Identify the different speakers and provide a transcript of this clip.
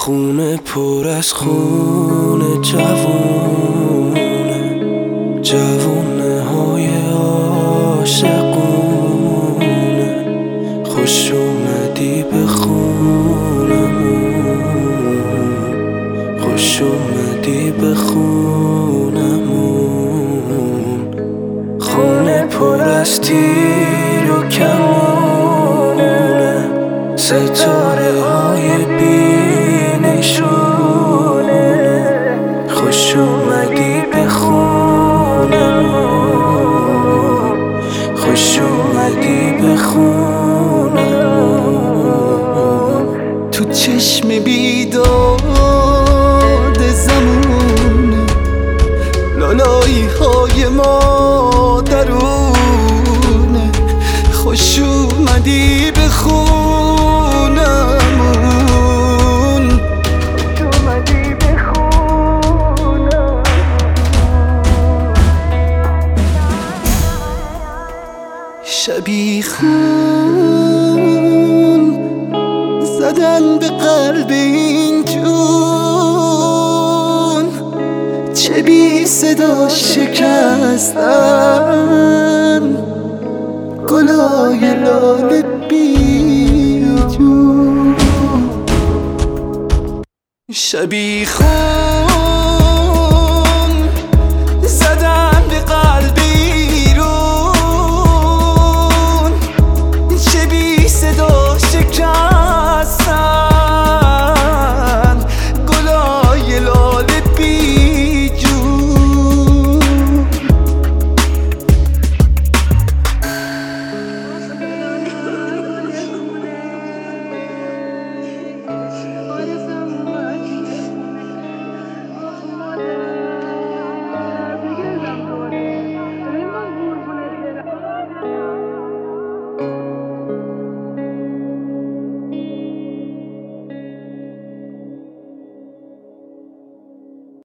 Speaker 1: خونه پر از خون جوونه های عاشقونه. خوش اومدی به خونمون، خوش اومدی به خونمون. خونه پر از تیر و کمونه، ستاره های بینشونه. خوش اومدی به خونمون، خوش اومدی به خونمون.
Speaker 2: تو چشم بیداد زمونه، لالایی های ما درونه. خوش اومدی به خونمون، خوش اومدی به خونمون. شبیخون زدن به قلب این جون، چه بی صدا شکستن گلای لاله بی جون. شبیخون